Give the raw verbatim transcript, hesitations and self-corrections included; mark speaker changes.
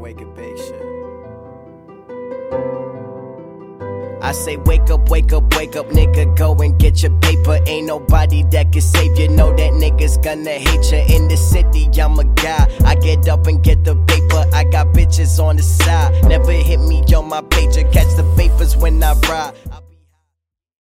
Speaker 1: wake and bake shit.
Speaker 2: I say wake up, wake up, wake up, nigga, go and get your paper. Ain't nobody that can save you, know that niggas gonna hate you. In the city, I'm a guy, I get up and get the paper. I got bitches on the side, never hit me on my pager. Catch the vapors when I ride.